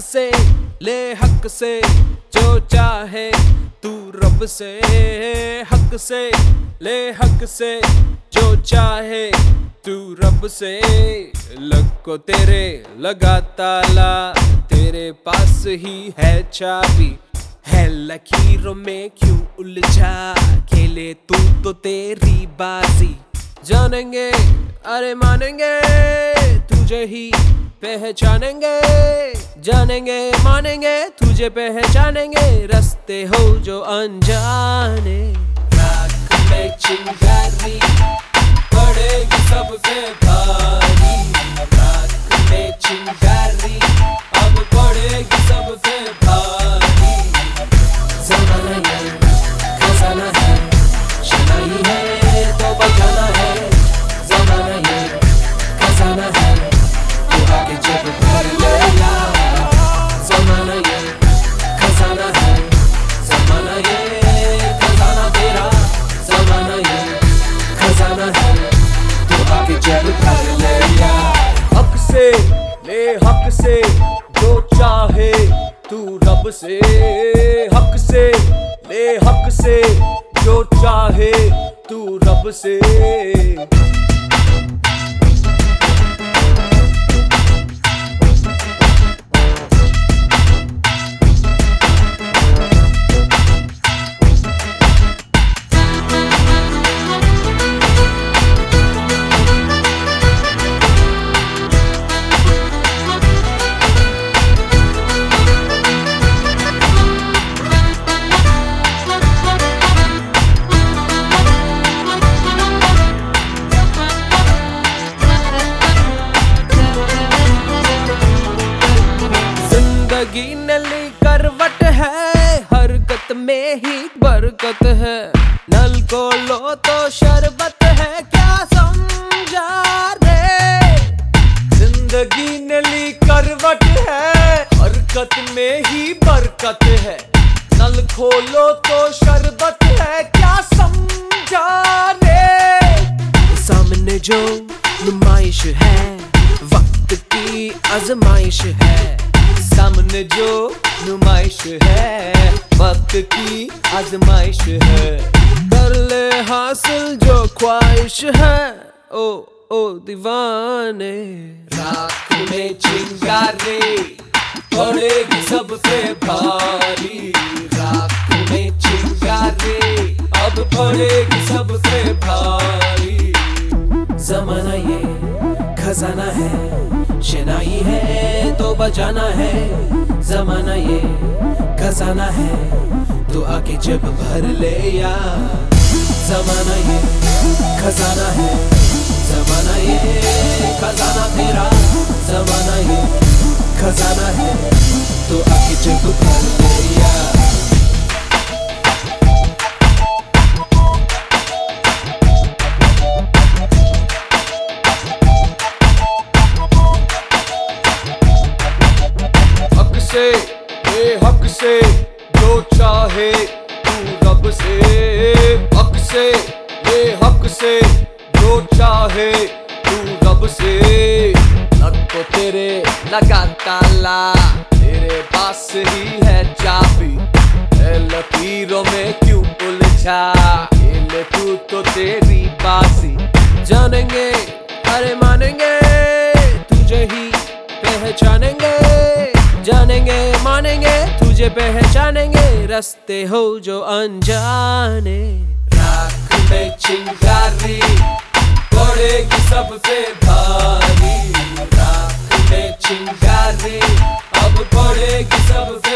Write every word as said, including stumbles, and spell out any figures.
से ले हक से जो चाहे तू रब से, हक से ले हक से जो चाहे तू रब से। लग को तेरे लगा ताला, तेरे पास ही है चाबी, है लकीरों में क्यों उलझा, खेले तू तो तेरी बाजी। जानेंगे अरे मानेंगे तुझे ही पहचानेंगे, जानेंगे मानेंगे तुझे पहचानेंगे, रास्ते हो जो अनजाने। रात में चिंगारी पड़ेगी सब पे भारी, रात में चिंगारी अब पड़ेगी सब पे भारी। ज़माना ये खजाना है, शनाई है तो बजाना है। ज़माना ये खजाना है, तू आके जब भर ले या। ज़माना ये खजाना है, ज़माना ये खजाना तेरा। ज़माना ये खजाना है, तू आके जब भर ले या। हक से ले हक से जो चाहे तू रब से, हक से ले हक से जो चाहे तू रब से। जिंदगी नली करवट है, हरकत में ही बरकत है। नल को लो तो शरबत है, क्या समझा रे। जिंदगी नली करवट है, हरकत में ही बरकत है। नल खोलो तो शरबत है, क्या समझा रे। सामने जो नुमाइश है, वक्त की आजमाइश है। सामने जो नुमाइश है, वक्त की आजमाइश है। कर ले हासिल जो ख्वाहिश है, ओ ओ दीवाने। रात में चिंगारी पड़ेगी सब पे भारी, रात में चिंगारी अब पड़ेगी सब पे भारी। ज़माना ये खजाना है, शनाई है तो बजाना है। ज़माना ये खजाना है, तो आके जब भर ले या। ज़माना ये खजाना है, ज़माना ये खजाना तेरा। ज़माना ये खजाना है, तो आके जब भर ले या। से ये हक से जो चाहे तू रब से, हक से ये हक से जो चाहे तू रब से। लग को तेरे लगा ताला, तेरे पास ही है चाबी, है लकीरों में क्यों उलझा, खेले तू तो तेरी बाजी। जानेंगे अरे मानेंगे तुझे ही पहचानेंगे, जानेंगे मानेंगे तुझे पहचानेंगे, रास्ते हो जो अनजाने। रात में चिंगारी पड़ेगी सब पे भारी, रात में चिंगारी अब पड़ेगी सब पे